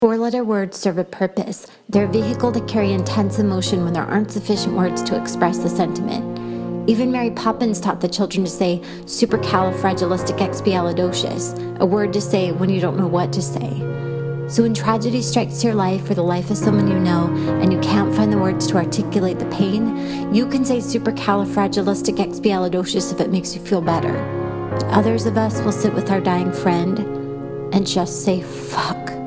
Four-letter words serve a purpose. They're a vehicle to carry intense emotion when there aren't sufficient words to express the sentiment. Even Mary Poppins taught the children to say supercalifragilisticexpialidocious, a word to say when you don't know what to say. So when tragedy strikes your life or the life of someone you know and you can't find the words to articulate the pain, you can say supercalifragilisticexpialidocious if it makes you feel better. But others of us will sit with our dying friend and just say fuck.